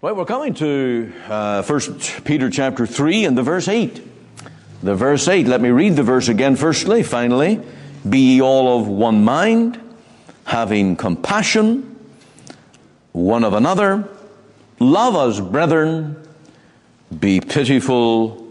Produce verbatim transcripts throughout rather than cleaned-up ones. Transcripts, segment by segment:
Well, we're coming to uh, First Peter chapter three and the verse eight. The verse eight, let me read the verse again firstly. Finally, be ye all of one mind, having compassion one of another, love as brethren, be pitiful,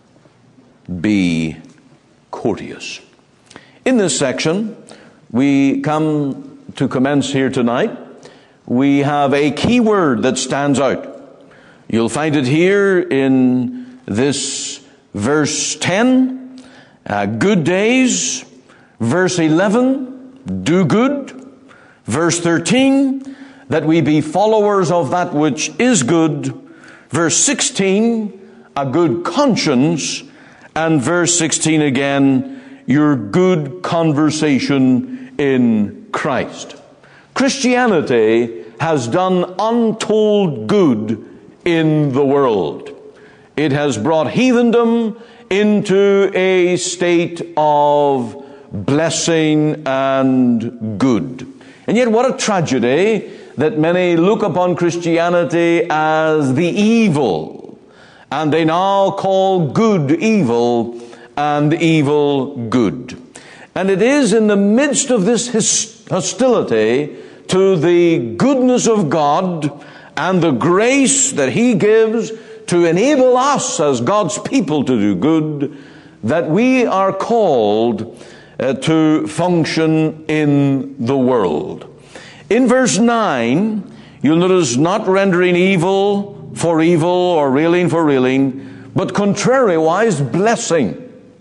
be courteous. In this section, we come to commence here tonight. We have a key word that stands out. You'll find it here in this verse ten, uh, good days. Verse eleven, do good. Verse thirteen, that we be followers of that which is good. Verse sixteen, a good conscience. And verse sixteen again, your good conversation in Christ. Christianity has done untold good in the world. It has brought heathendom into a state of blessing and good. And yet what a tragedy that many look upon Christianity as the evil, and they now call good evil and evil good. And it is in the midst of this hostility to the goodness of God and the grace that He gives to enable us as God's people to do good, that we are called uh, to function in the world. In verse nine, you'll notice not rendering evil for evil or railing for railing, but contrariwise blessing.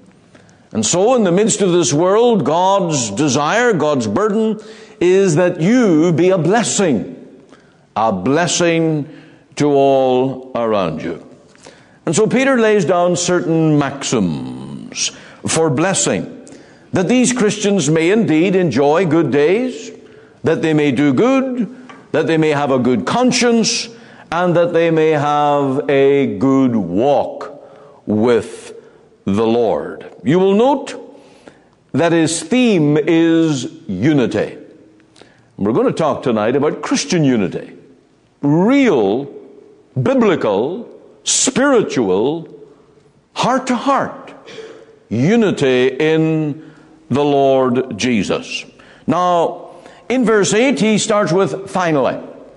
And so in the midst of this world, God's desire, God's burden is that you be a blessing, a blessing to all around you. And so Peter lays down certain maxims for blessing, that these Christians may indeed enjoy good days, that they may do good, that they may have a good conscience, and that they may have a good walk with the Lord. You will note that his theme is unity. We're going to talk tonight about Christian unity. Real, biblical, spiritual, heart-to-heart unity in the Lord Jesus. Now, in verse eight, he starts with finally.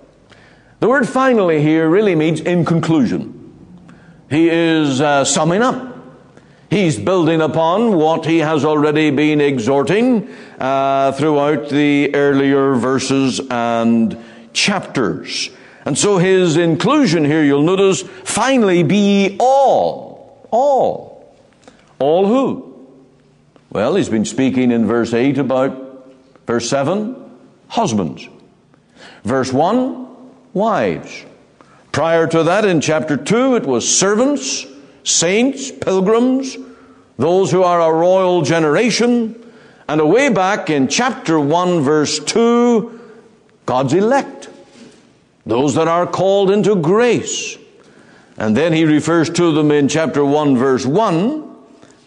The word finally here really means in conclusion. He is uh, summing up. He's building upon what he has already been exhorting uh, throughout the earlier verses and chapters. And so his inclusion here, you'll notice, finally be ye all. All. All who? Well, he's been speaking in verse eight about, verse seven, husbands. Verse one, wives. Prior to that, in chapter two, it was servants, saints, pilgrims, those who are a royal generation. And away back in chapter one, verse two, God's elect, those that are called into grace. And then he refers to them in chapter one, verse one,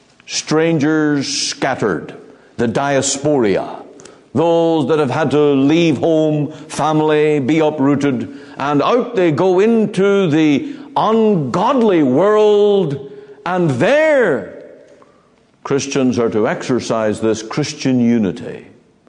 strangers scattered, the diaspora, those that have had to leave home, family, be uprooted, and out they go into the ungodly world, and there Christians are to exercise this Christian unity.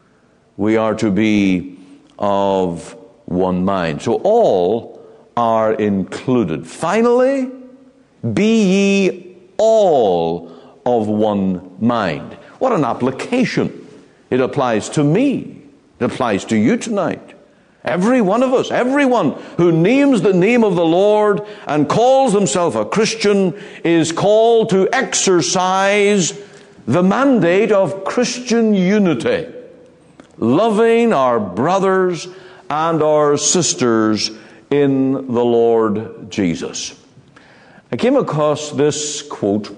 We are to be of one mind. So all are included. Finally, be ye all of one mind. What an application. It applies to me. It applies to you tonight. Every one of us, everyone who names the name of the Lord and calls himself a Christian is called to exercise the mandate of Christian unity, loving our brothers and our sisters in the Lord Jesus. I came across this quote,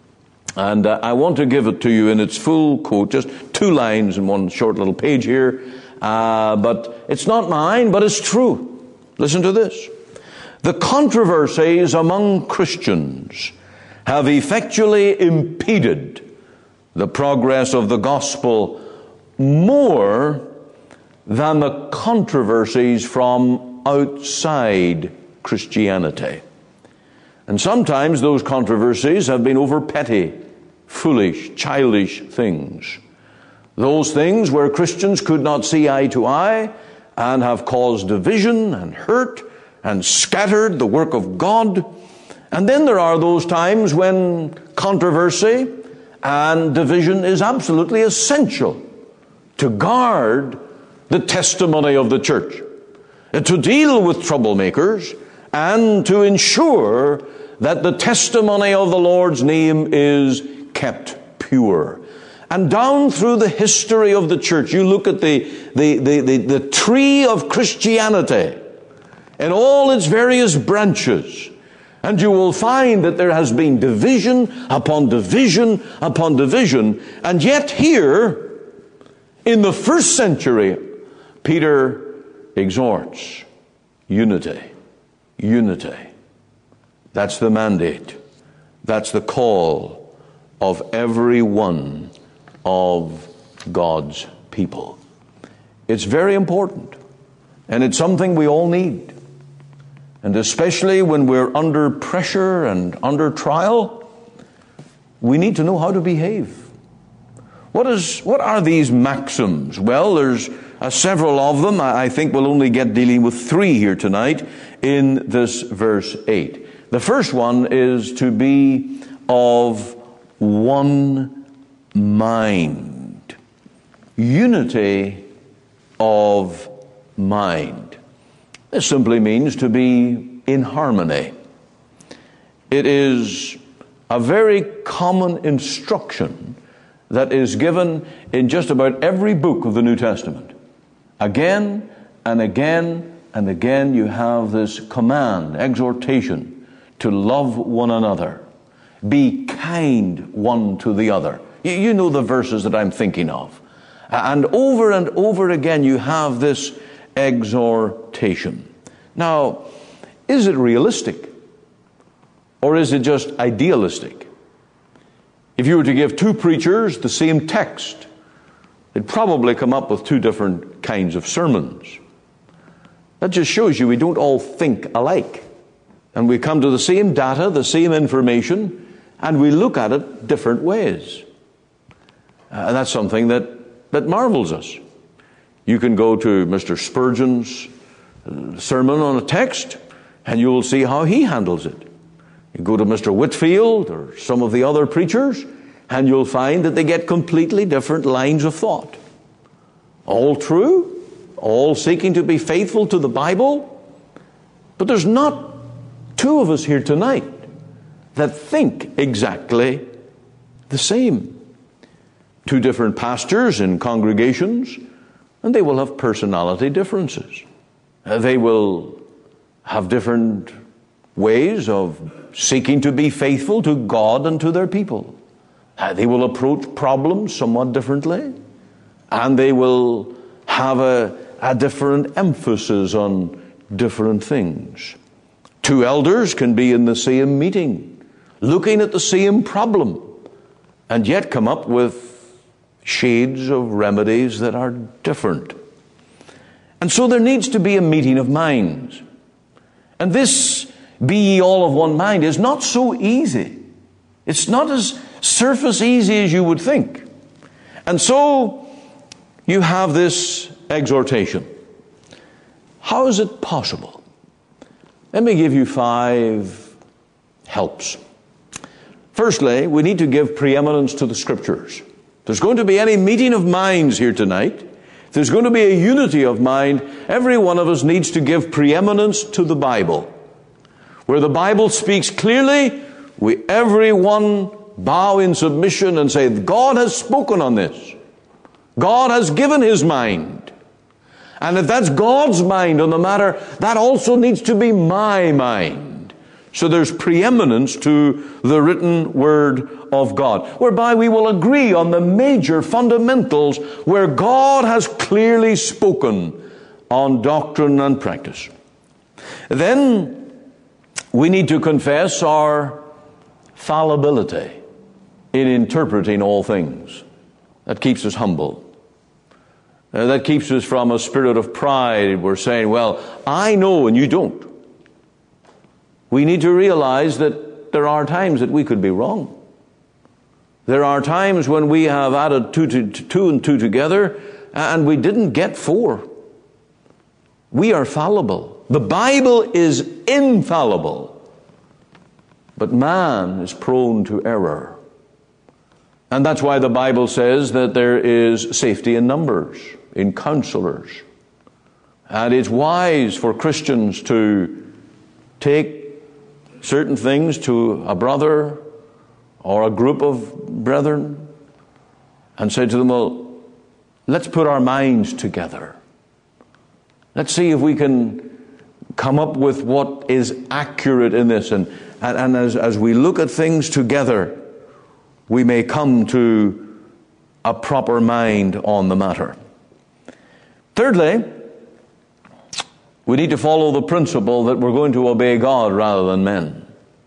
and uh, I want to give it to you in its full quote, just two lines in one short little page here. Uh, but it's not mine, but it's true. Listen to this. The controversies among Christians have effectually impeded the progress of the gospel more than the controversies from outside Christianity. And sometimes those controversies have been over petty, foolish, childish things. Those things where Christians could not see eye to eye and have caused division and hurt and scattered the work of God. And then there are those times when controversy and division is absolutely essential to guard the testimony of the church, to deal with troublemakers, and to ensure that the testimony of the Lord's name is kept pure. And down through the history of the church, you look at the, the, the, the, the tree of Christianity in all its various branches, and you will find that there has been division upon division upon division. And yet here, in the first century, Peter exhorts unity. Unity. That's the mandate. That's the call of every one of God's people. It's very important. And it's something we all need. And especially when we're under pressure and under trial, we need to know how to behave. What is, what are these maxims? Well, there's uh, several of them. I, I think we'll only get dealing with three here tonight in this verse eight. The first one is to be of one mind. Unity of mind. This simply means to be in harmony. It is a very common instruction that is given in just about every book of the New Testament. Again and again and again you have this command, exhortation to love one another. Be kind one to the other. You know the verses that I'm thinking of. And over and over again you have this exhortation. Now, is it realistic? Or is it just idealistic? If you were to give two preachers the same text, they'd probably come up with two different kinds of sermons. That just shows you we don't all think alike. And we come to the same data, the same information, and we look at it different ways. Uh, and that's something that, that marvels us. You can go to Mister Spurgeon's sermon on a text, and you will see how he handles it. You go to Mister Whitfield or some of the other preachers, and you'll find that they get completely different lines of thought. All true, all seeking to be faithful to the Bible, but there's not two of us here tonight that think exactly the same. Two different pastors in congregations, and they will have personality differences. Uh, they will have different ways of seeking to be faithful to God and to their people. Uh, they will approach problems somewhat differently, and they will have a, a different emphasis on different things. Two elders can be in the same meeting, looking at the same problem, and yet come up with shades of remedies that are different. And so there needs to be a meeting of minds. And this, be ye all of one mind, is not so easy. It's not as surface easy as you would think. And so you have this exhortation. How is it possible? Let me give you five helps. Firstly, we need to give preeminence to the Scriptures. If there's going to be any meeting of minds here tonight, if there's going to be a unity of mind, every one of us needs to give preeminence to the Bible. Where the Bible speaks clearly, we everyone bow in submission and say, God has spoken on this. God has given His mind. And if that's God's mind on the matter, that also needs to be my mind. So there's preeminence to the written Word of God, whereby we will agree on the major fundamentals where God has clearly spoken on doctrine and practice. Then we need to confess our fallibility in interpreting all things. That keeps us humble. Uh, that keeps us from a spirit of pride. We're saying, well, I know and you don't. we need to realize that there are times that we could be wrong. There are times when we have added two, to, two and two together and we didn't get four. We are fallible. The Bible is infallible. But man is prone to error. And that's why the Bible says that there is safety in numbers, in counselors. And it's wise for Christians to take certain things to a brother or a group of brethren and say to them, well, let's put our minds together. Let's see if we can come up with what is accurate in this. And, and, and as, as we look at things together, we may come to a proper mind on the matter. Thirdly, we need to follow the principle that we're going to obey God rather than men.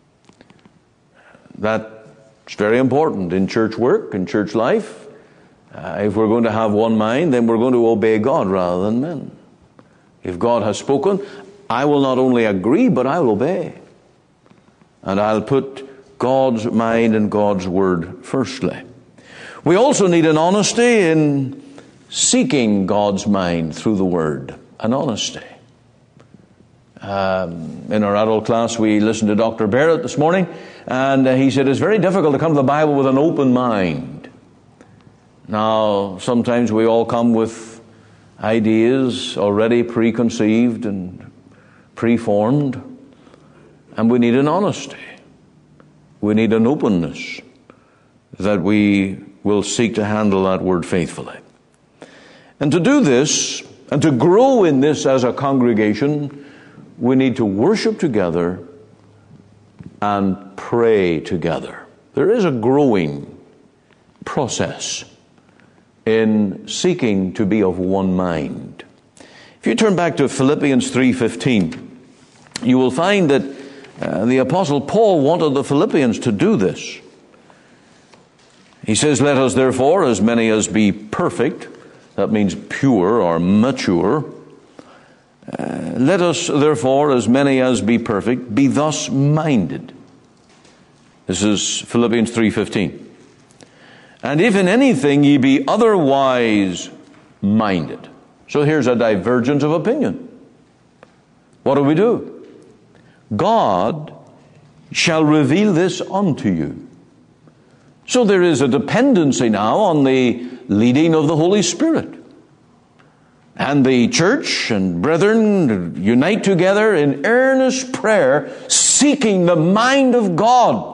That's very important in church work, in church life. Uh, if we're going to have one mind, then we're going to obey God rather than men. If God has spoken, I will not only agree, but I will obey. And I'll put God's mind and God's word firstly. We also need an honesty in seeking God's mind through the word. An honesty. Um, in our adult class, we listened to Doctor Barrett this morning, and uh, he said it's very difficult to come to the Bible with an open mind. Now, sometimes we all come with ideas already preconceived and preformed, and we need an honesty. We need an openness that we will seek to handle that word faithfully. And to do this, and to grow in this as a congregation, we need to worship together and pray together. There is a growing process in seeking to be of one mind. If you turn back to Philippians three fifteen, you will find that uh, the Apostle Paul wanted the Philippians to do this. He says, let us therefore, as many as be perfect, that means pure or mature, uh, let us therefore, as many as be perfect, be thus minded. This is Philippians three fifteen. And if in anything ye be otherwise minded. So here's a divergence of opinion. What do we do? God shall reveal this unto you. So there is a dependency now on the leading of the Holy Spirit. And the church and brethren unite together in earnest prayer, seeking the mind of God.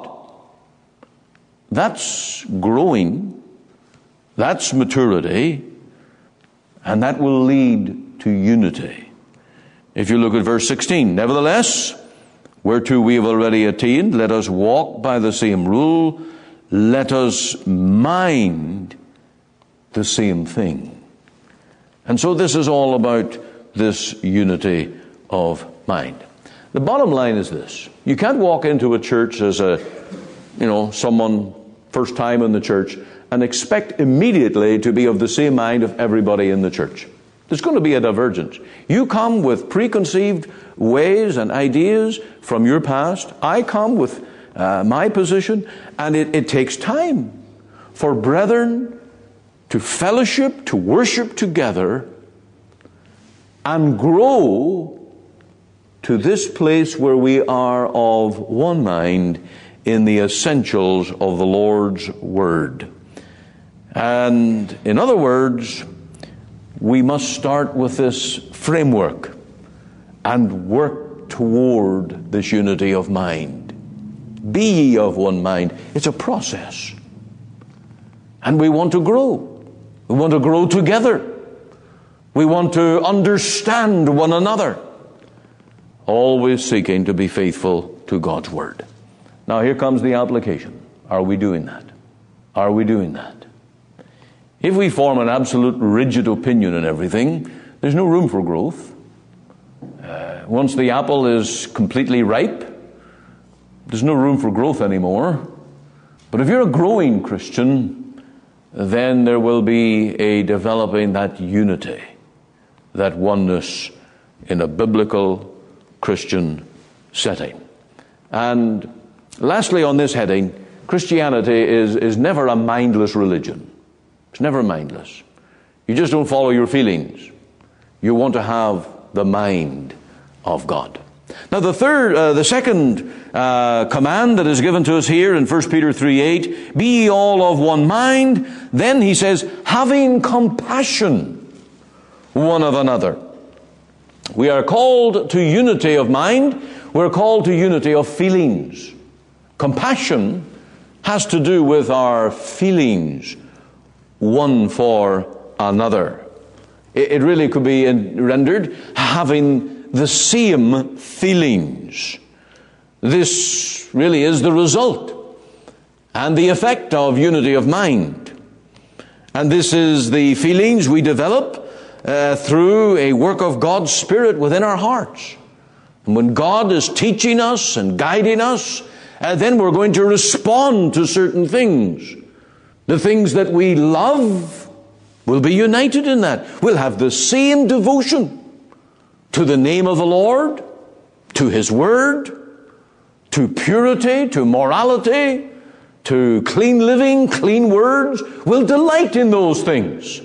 That's growing. That's maturity. And that will lead to unity. If you look at verse sixteen, nevertheless, whereto we have already attained, let us walk by the same rule, let us mind the same thing. And so this is all about this unity of mind. The bottom line is this. You can't walk into a church as a, you know, someone first time in the church and expect immediately to be of the same mind of everybody in the church. There's going to be a divergence. You come with preconceived ways and ideas from your past. I come with uh, my position, and it, it takes time for brethren to fellowship, to worship together, and grow to this place where we are of one mind in the essentials of the Lord's Word. And in other words, we must start with this framework and work toward this unity of mind. Be ye of one mind. It's a process. And we want to grow. We want to grow together. We want to understand one another. Always seeking to be faithful to God's Word. Now here comes the application. Are we doing that? Are we doing that? If we form an absolute rigid opinion in everything, there's no room for growth. Uh, once the apple is completely ripe, there's no room for growth anymore. But if you're a growing Christian, then there will be a developing that unity, that oneness in a biblical Christian setting. And lastly on this heading, Christianity is, is never a mindless religion. It's never mindless. You just don't follow your feelings. You want to have the mind of God. Now the third, uh, the second uh, command that is given to us here in First Peter three eight, be ye all of one mind. Then he says, having compassion one of another. We are called to unity of mind. We're called to unity of feelings. Compassion has to do with our feelings one for another. It really could be rendered having the same feelings. This really is the result and the effect of unity of mind. And this is the feelings we develop uh, through a work of God's Spirit within our hearts. And when God is teaching us and guiding us, uh, then we're going to respond to certain things. The things that we love, we'll be united in that. We'll have the same devotion to the name of the Lord, to His Word, to purity, to morality, to clean living, clean words. We'll delight in those things.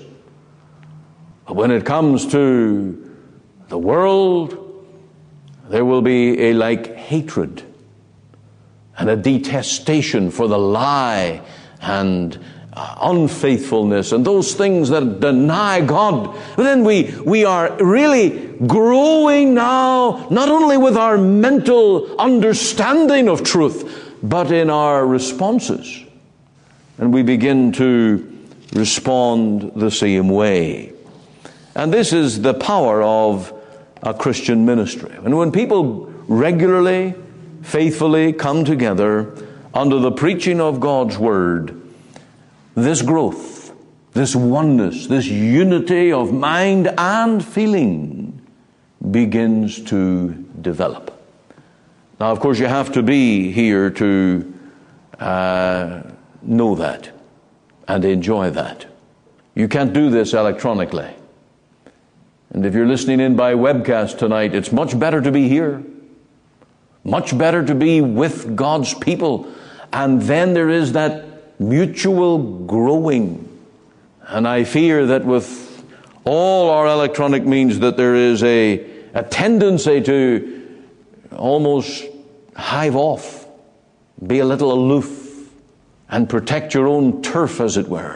But when it comes to the world, there will be a like hatred and a detestation for the lie and Uh, unfaithfulness and those things that deny God. But then we, we are really growing now, not only with our mental understanding of truth, but in our responses. And we begin to respond the same way. And this is the power of a Christian ministry. And when people regularly, faithfully come together under the preaching of God's Word, this growth, this oneness, this unity of mind and feeling begins to develop. Now, of course, you have to be here to uh, know that and enjoy that. You can't do this electronically. And if you're listening in by webcast tonight, it's much better to be here. Much better to be with God's people. And then there is that mutual growing. And I fear that with all our electronic means that there is a, a tendency to almost hive off, be a little aloof, and protect your own turf, as it were.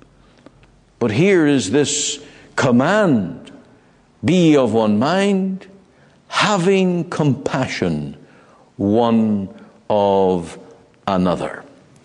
But here is this command, be of one mind, having compassion one of another.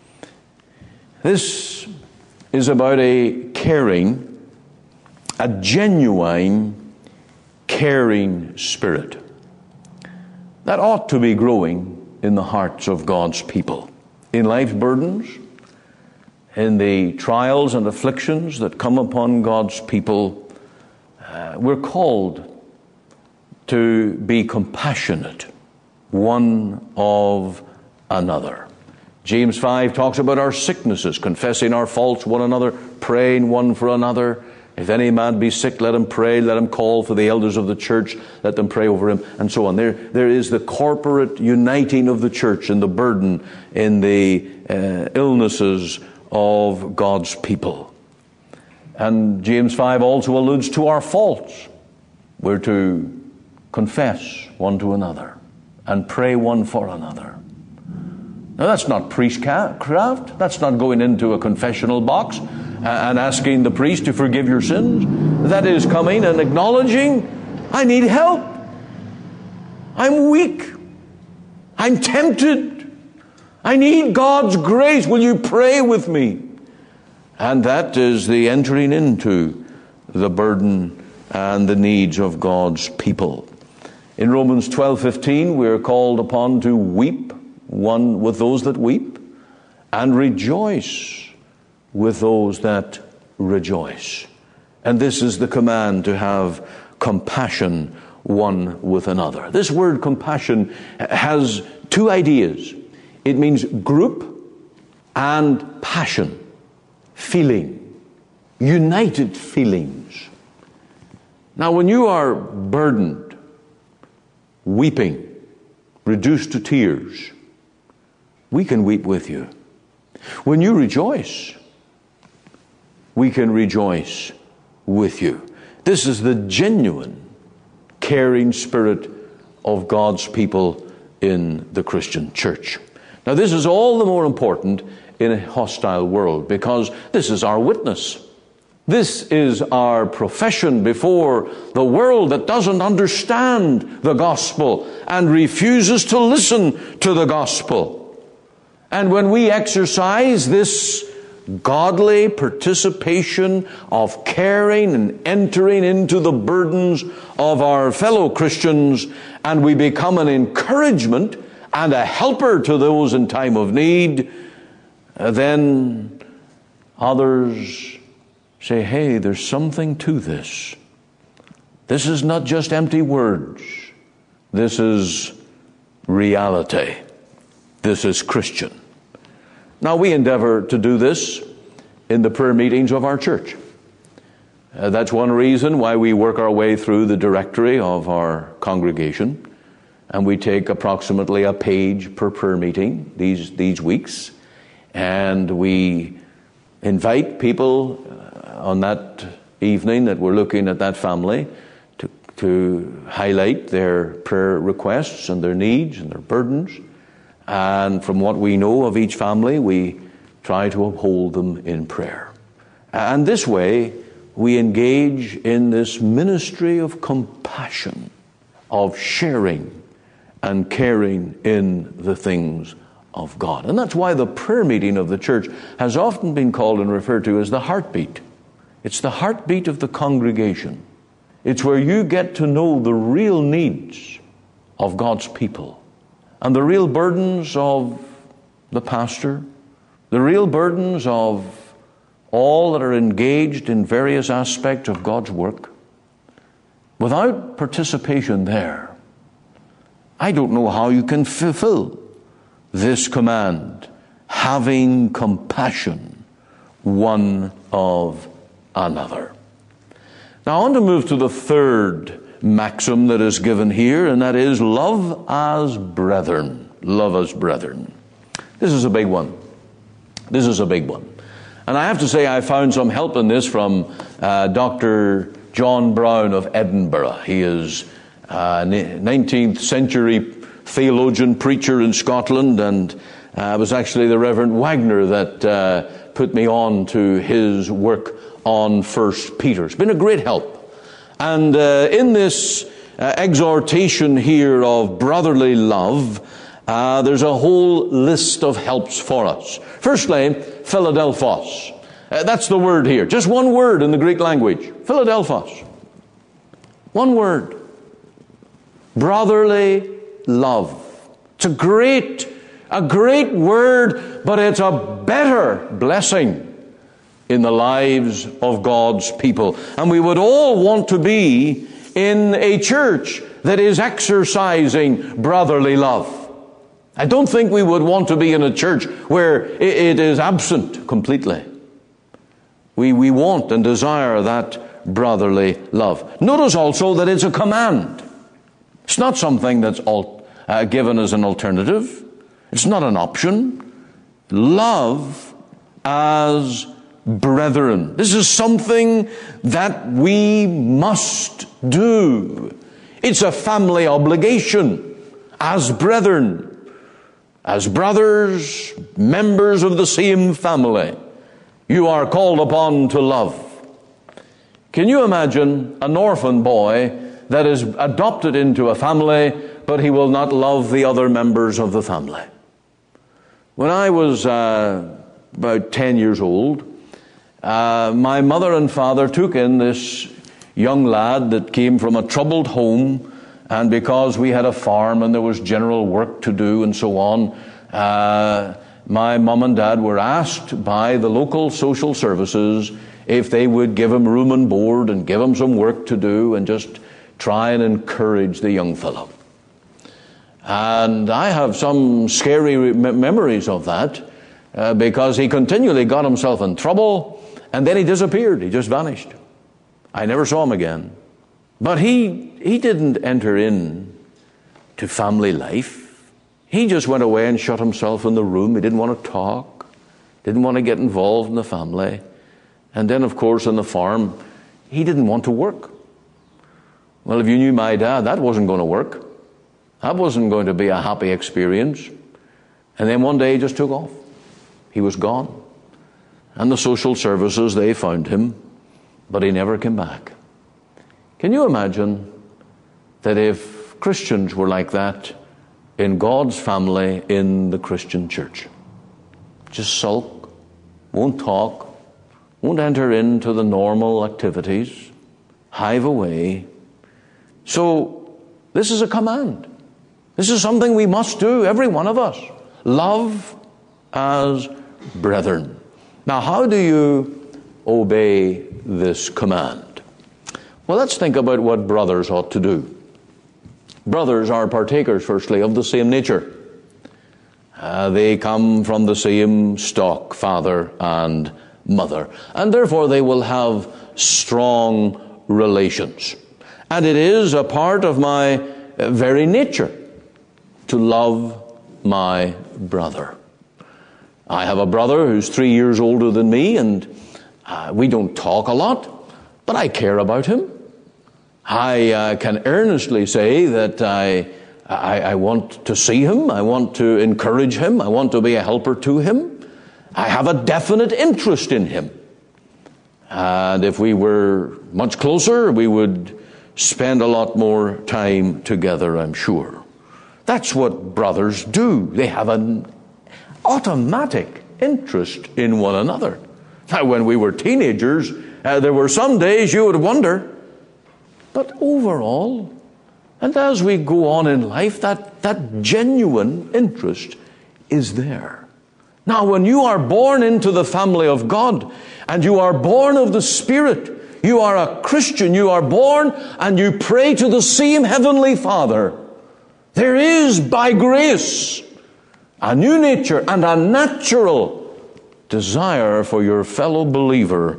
This is about a caring, a genuine caring spirit that ought to be growing in the hearts of God's people. In life's burdens, in the trials and afflictions that come upon God's people, uh, we're called to be compassionate one of another. James five talks about our sicknesses, confessing our faults one another, praying one for another. If any man be sick, let him pray, let him call for the elders of the church, let them pray over him, and so on. There, there is the corporate uniting of the church in the burden, in the uh, illnesses of God's people. And James five also alludes to our faults. We're to confess one to another and pray one for another. Now that's not priestcraft. That's not going into a confessional box and asking the priest to forgive your sins. That is coming and acknowledging, I need help. I'm weak. I'm tempted. I need God's grace. Will you pray with me? And that is the entering into the burden and the needs of God's people. In Romans twelve fifteen, we are called upon to weep one with those that weep, and rejoice with those that rejoice. And this is the command, to have compassion one with another. This word compassion has two ideas. It means group and passion, feeling, united feelings. Now when you are burdened, weeping, reduced to tears, we can weep with you. When you rejoice, we can rejoice with you. This is the genuine, caring spirit of God's people in the Christian church. Now, this is all the more important in a hostile world because this is our witness. This is our profession before the world that doesn't understand the gospel and refuses to listen to the gospel. And when we exercise this godly participation of caring and entering into the burdens of our fellow Christians, and we become an encouragement and a helper to those in time of need, then others say, hey, there's something to this. This is not just empty words. This is reality. This is Christian. Now, we endeavor to do this in the prayer meetings of our church. Uh, that's one reason why we work our way through the directory of our congregation, and we take approximately a page per prayer meeting these, these weeks, and we invite people on that evening that we're looking at that family to, to highlight their prayer requests and their needs and their burdens. And from what we know of each family, we try to uphold them in prayer. And this way, we engage in this ministry of compassion, of sharing and caring in the things of God. And that's why the prayer meeting of the church has often been called and referred to as the heartbeat. It's the heartbeat of the congregation. It's where you get to know the real needs of God's people and the real burdens of the pastor, the real burdens of all that are engaged in various aspects of God's work. Without participation there, I don't know how you can fulfill this command, having compassion one of another. Now I want to move to the third maxim that is given here, and that is love as brethren. Love as brethren. This is a big one. This is a big one. And I have to say I found some help in this from uh, Doctor John Brown of Edinburgh. He is a nineteenth century theologian, preacher in Scotland, and uh, it was actually the Reverend Wagner that uh, put me on to his work on First Peter. It's been a great help. And uh, in this uh, exhortation here of brotherly love, uh, there's a whole list of helps for us. Firstly, Philadelphos. Uh, that's the word here. Just one word in the Greek language. Philadelphos. One word. Brotherly love. It's a great, a great word, but it's a better blessing in the lives of God's people. And we would all want to be in a church that is exercising brotherly love. I don't think we would want to be in a church where it is absent completely. We, we want and desire that brotherly love. Notice also that it's a command. It's not something that's all, uh, given as an alternative. It's not an option. Love as brethren. This is something that we must do. It's a family obligation as brethren, as brothers, members of the same family. You are called upon to love. Can you imagine an orphan boy that is adopted into a family, but he will not love the other members of the family? When I was uh, about ten years old, Uh, my mother and father took in this young lad that came from a troubled home, and because we had a farm and there was general work to do and so on, uh, my mom and dad were asked by the local social services if they would give him room and board and give him some work to do and just try and encourage the young fellow. And I have some scary me- memories of that uh, because he continually got himself in trouble. And then he disappeared. He just vanished. I never saw him again. But he he didn't enter in to family life. He just went away and shut himself in the room. He didn't want to talk, didn't want to get involved in the family. And then, of course, on the farm, he didn't want to work. Well, if you knew my dad, that wasn't going to work. That wasn't going to be a happy experience. And then one day he just took off. He was gone. And the social services, they found him, but he never came back. Can you imagine that if Christians were like that in God's family in the Christian church? Just sulk, won't talk, won't enter into the normal activities, hive away. So this is a command. This is something we must do, every one of us. Love as brethren. Now, how do you obey this command? Well, let's think about what brothers ought to do. Brothers are partakers, firstly, of the same nature. Uh, they come from the same stock, father and mother, and therefore they will have strong relations. And it is a part of my very nature to love my brother. I have a brother who's three years older than me, and uh, we don't talk a lot, but I care about him. I uh, can earnestly say that I, I, I want to see him, I want to encourage him, I want to be a helper to him. I have a definite interest in him. And if we were much closer, we would spend a lot more time together, I'm sure. That's what brothers do. They have an automatic interest in one another. Now, when we were teenagers, uh, there were some days you would wonder, but overall, and as we go on in life, that, that genuine interest is there. Now, when you are born into the family of God, and you are born of the Spirit, you are a Christian, you are born and you pray to the same Heavenly Father, there is, by grace, a new nature and a natural desire for your fellow believer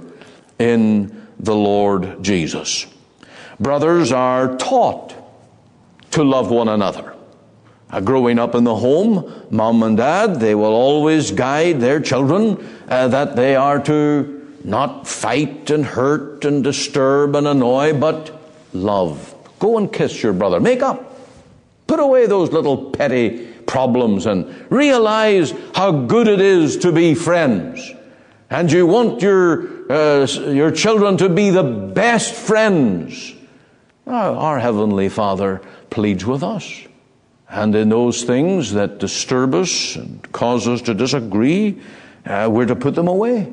in the Lord Jesus. Brothers are taught to love one another. Uh, growing up in the home, mom and dad, they will always guide their children uh, that they are to not fight and hurt and disturb and annoy, but love. Go and kiss your brother. Make up. Put away those little petty problems and realize how good it is to be friends. And you want your uh, your children to be the best friends. Our, our Heavenly Father pleads with us. And in those things that disturb us and cause us to disagree, uh, we're to put them away.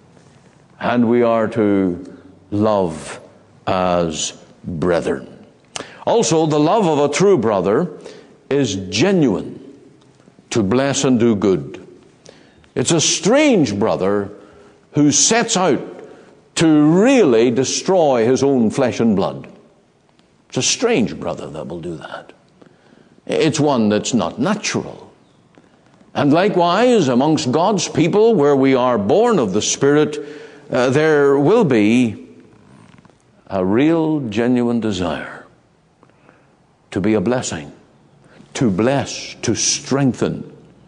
And we are to love as brethren. Also, the love of a true brother is genuine, to bless and do good. It's a strange brother who sets out to really destroy his own flesh and blood. It's a strange brother that will do that. It's one that's not natural. And likewise, amongst God's people, where we are born of the Spirit, uh, there will be a real, genuine desire to be a blessing, to bless, to strengthen,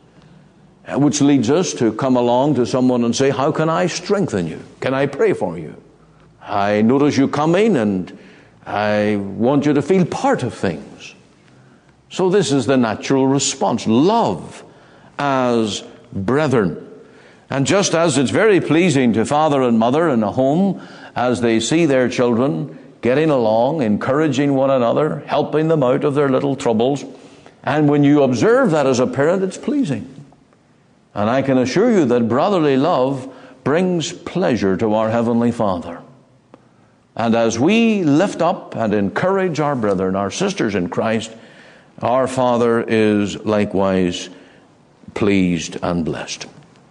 which leads us to come along to someone and say, how can I strengthen you? Can I pray for you? I notice you coming and I want you to feel part of things. So this is the natural response. Love as brethren. And just as it's very pleasing to father and mother in a home as they see their children getting along, encouraging one another, helping them out of their little troubles. And when you observe that as a parent, it's pleasing. And I can assure you that brotherly love brings pleasure to our Heavenly Father. And as we lift up and encourage our brethren, our sisters in Christ, our Father is likewise pleased and blessed.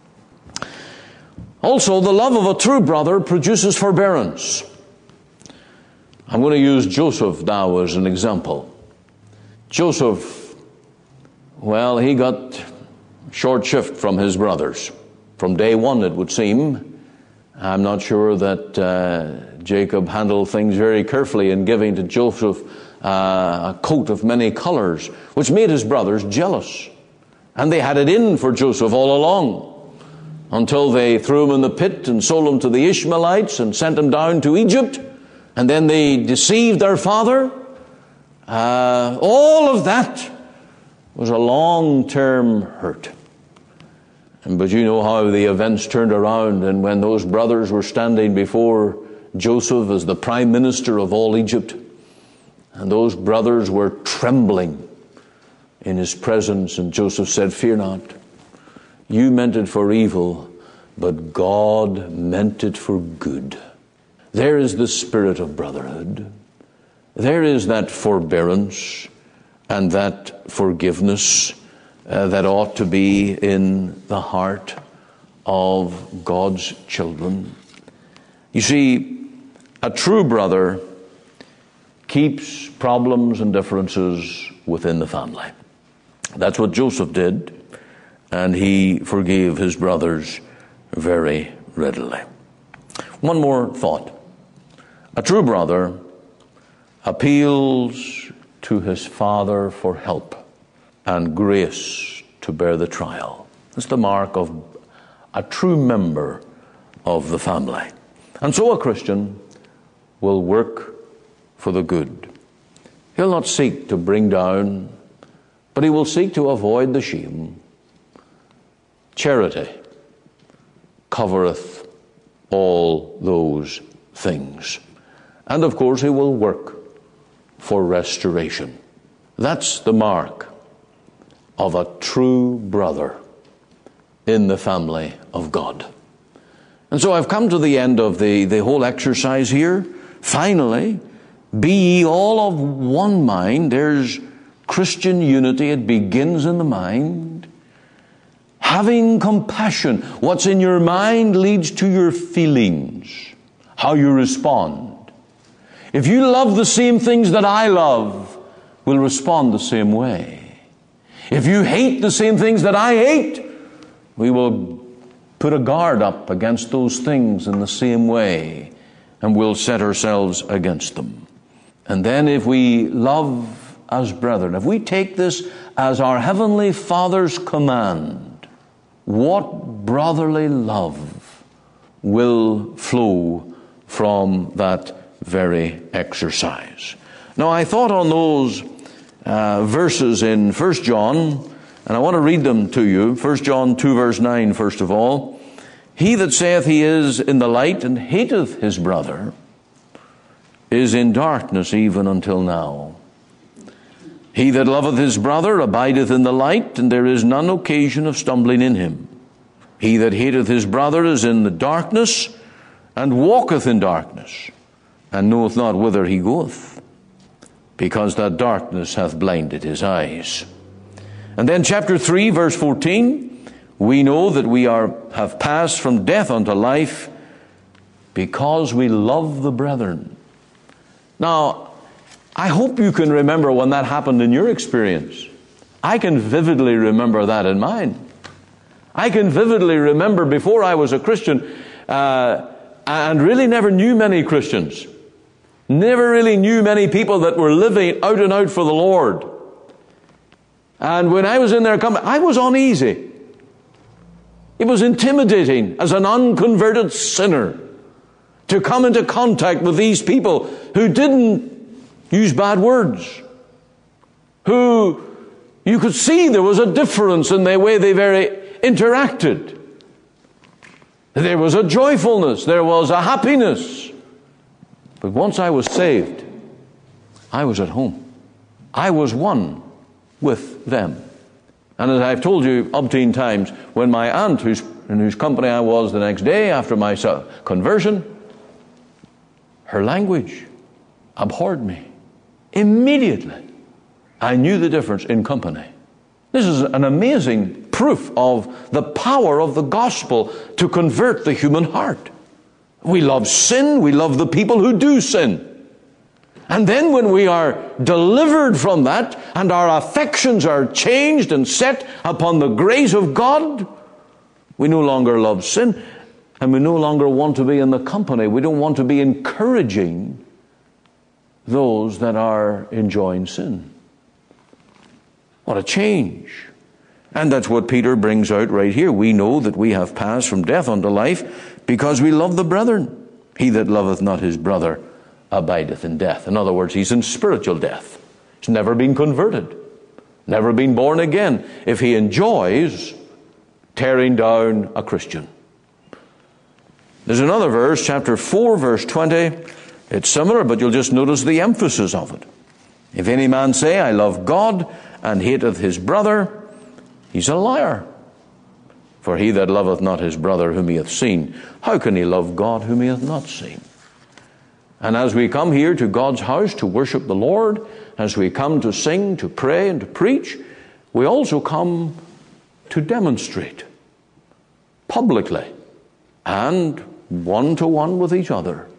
Also, the love of a true brother produces forbearance. I'm going to use Joseph now as an example. Joseph, well, he got short shift from his brothers. From day one, it would seem. I'm not sure that uh, Jacob handled things very carefully in giving to Joseph uh, a coat of many colors, which made his brothers jealous. And they had it in for Joseph all along, until they threw him in the pit and sold him to the Ishmaelites and sent him down to Egypt. And then they deceived their father. Uh, all of that was a long-term hurt. And, but you know how the events turned around, and when those brothers were standing before Joseph as the prime minister of all Egypt, and those brothers were trembling in his presence, and Joseph said, "Fear not. You meant it for evil, but God meant it for good." There is the spirit of brotherhood. There is that forbearance and that forgiveness uh, that ought to be in the heart of God's children. You see, a true brother keeps problems and differences within the family. That's what Joseph did, and he forgave his brothers very readily. One more thought. A true brother appeals to his father for help and grace to bear the trial. That's the mark of a true member of the family. And so a Christian will work for the good. He'll not seek to bring down, but he will seek to avoid the shame. Charity covereth all those things. And of course he will work for restoration. That's the mark of a true brother in the family of God. And so I've come to the end of the, the whole exercise here. Finally, be ye all of one mind. There's Christian unity. It begins in the mind. Having compassion. What's in your mind leads to your feelings, how you respond. If you love the same things that I love, we'll respond the same way. If you hate the same things that I hate, we will put a guard up against those things in the same way, and we'll set ourselves against them. And then if we love as brethren, if we take this as our Heavenly Father's command, what brotherly love will flow from that very exercise. Now, I thought on those uh, verses in First John, and I want to read them to you. First John two verse nine, first of all. He that saith he is in the light and hateth his brother is in darkness even until now. He that loveth his brother abideth in the light, and there is none occasion of stumbling in him. He that hateth his brother is in the darkness, and walketh in darkness, and knoweth not whither he goeth, because that darkness hath blinded his eyes. And then chapter three, verse fourteen, we know that we are have passed from death unto life because we love the brethren. Now, I hope you can remember when that happened in your experience. I can vividly remember that in mine. I can vividly remember before I was a Christian, uh, and really never knew many Christians. Never really knew many people that were living out and out for the Lord. And when I was in their company, I was uneasy. It was intimidating as an unconverted sinner to come into contact with these people who didn't use bad words, who you could see there was a difference in the way they very interacted. There was a joyfulness, there was a happiness. But once I was saved, I was at home. I was one with them. And as I've told you umpteen times, when my aunt, whose, in whose company I was the next day after my conversion, her language abhorred me. Immediately, I knew the difference in company. This is an amazing proof of the power of the gospel to convert the human heart. We love sin. We love the people who do sin. And then when we are delivered from that and our affections are changed and set upon the grace of God, we no longer love sin, and we no longer want to be in the company. We don't want to be encouraging those that are enjoying sin. What a change. And that's what Peter brings out right here. We know that we have passed from death unto life because we love the brethren. He that loveth not his brother abideth in death. In other words, he's in spiritual death. He's never been converted, never been born again, if he enjoys tearing down a Christian. There's another verse, chapter four, verse twenty. It's similar, but you'll just notice the emphasis of it. If any man say, I love God, and hateth his brother, he's a liar. For he that loveth not his brother whom he hath seen, how can he love God whom he hath not seen? And as we come here to God's house to worship the Lord, as we come to sing, to pray, and to preach, we also come to demonstrate publicly and one-to-one with each other.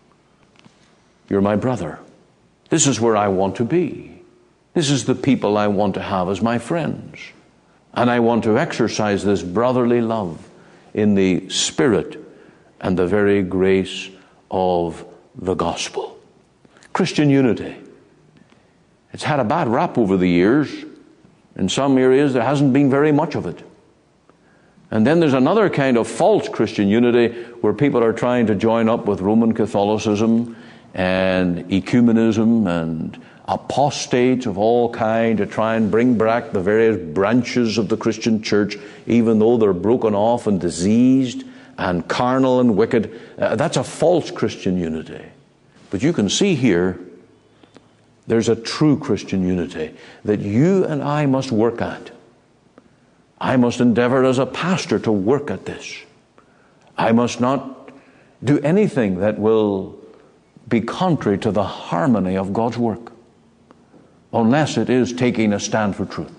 You're my brother. This is where I want to be. This is the people I want to have as my friends. And I want to exercise this brotherly love in the spirit and the very grace of the gospel. Christian unity. It's had a bad rap over the years. In some areas there hasn't been very much of it. And then there's another kind of false Christian unity where people are trying to join up with Roman Catholicism and ecumenism and apostates of all kind to try and bring back the various branches of the Christian church, even though they're broken off and diseased and carnal and wicked. Uh, that's a false Christian unity. But you can see here, there's a true Christian unity that you and I must work at. I must endeavor as a pastor to work at this. I must not do anything that will be contrary to the harmony of God's work, unless it is taking a stand for truth.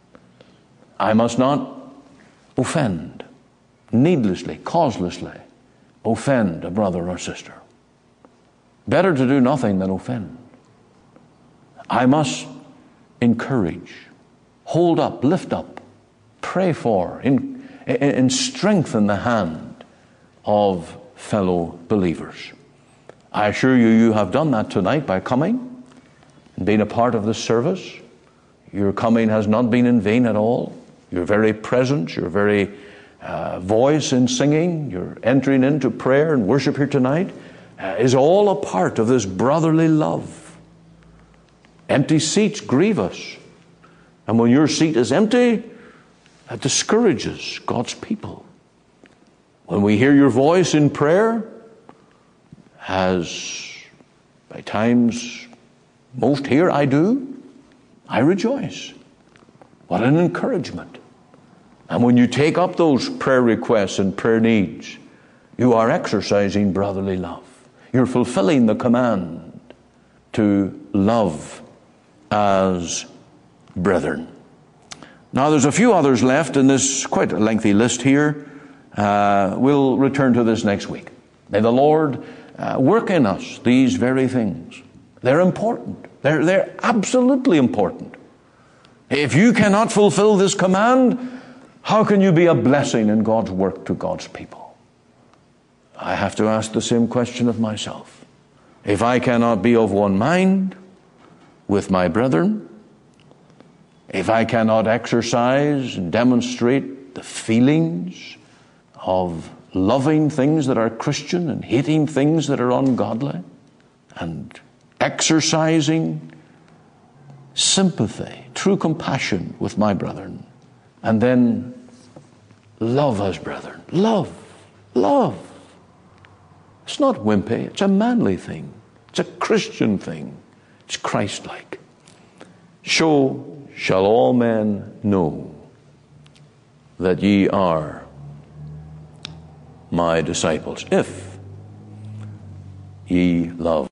I must not offend, needlessly, causelessly offend a brother or sister. Better to do nothing than offend. I must encourage, hold up, lift up, pray for, and, and strengthen the hand of fellow believers. I assure you, you have done that tonight by coming and being a part of this service. Your coming has not been in vain at all. Your very presence, your very uh, voice in singing, your entering into prayer and worship here tonight uh, is all a part of this brotherly love. Empty seats grieve us. And when your seat is empty, that discourages God's people. When we hear your voice in prayer, as by times most here I do, I rejoice. What an encouragement. And when you take up those prayer requests and prayer needs, you are exercising brotherly love. You're fulfilling the command to love as brethren. Now there's a few others left in this quite a lengthy list here. Uh, we'll return to this next week. May the Lord uh, work in us these very things. They're important. They're, they're absolutely important. If you cannot fulfill this command, how can you be a blessing in God's work to God's people? I have to ask the same question of myself. If I cannot be of one mind with my brethren, if I cannot exercise and demonstrate the feelings of loving things that are Christian and hating things that are ungodly, and exercising sympathy, true compassion with my brethren, and then love as brethren. Love. Love. It's not wimpy. It's a manly thing. It's a Christian thing. It's Christ-like. So shall all men know that ye are my disciples, if ye love